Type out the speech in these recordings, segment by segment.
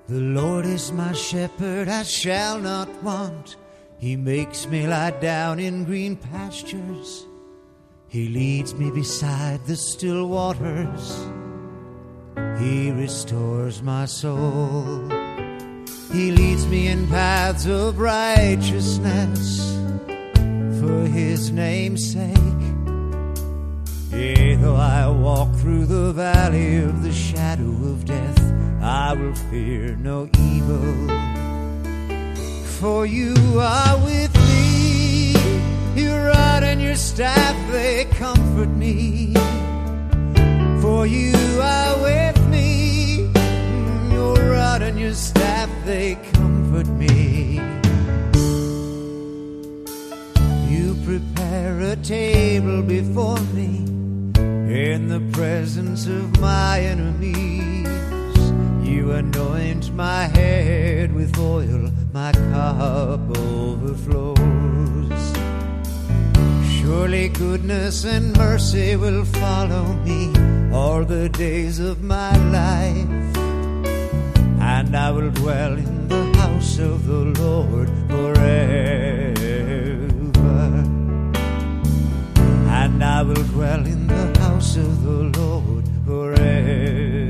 The Lord is my shepherd, I shall not want. He makes me lie down in green pastures. He leads me beside the still waters. He restores my soul. He leads me in paths of righteousness for his name's sake. Yea, though I walk through the valley of the shadow of death, I will fear no evil. For you are with me, your rod and your staff, they comfort me. For you are with me, your rod and your staff, they comfort me. You prepare a table before me in the presence of my enemies. You anoint my head with oil, my cup overflows. Surely goodness and mercy will follow me all the days of my life, and I will dwell in the house of the Lord forever. And I will dwell in the house of the Lord forever.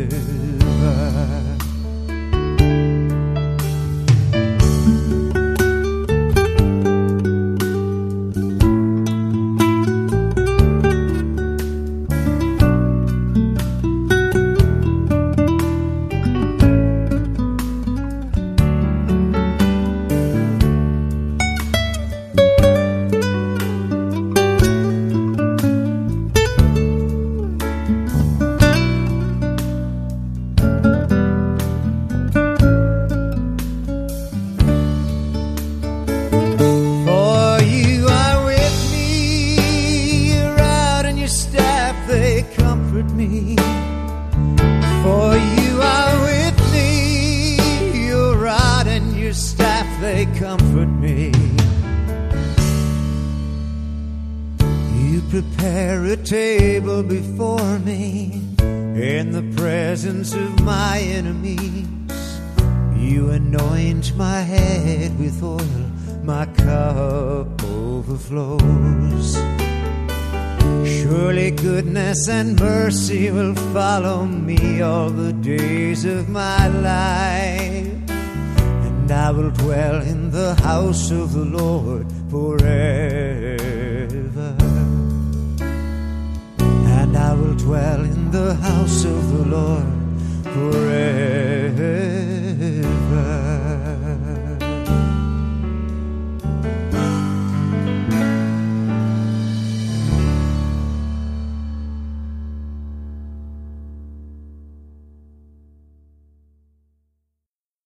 Prepare a table before me in the presence of my enemies. You anoint my head with oil, my cup overflows. Surely goodness and mercy will follow me all the days of my life, and I will dwell in the house of the Lord forever. And I will dwell in the house of the Lord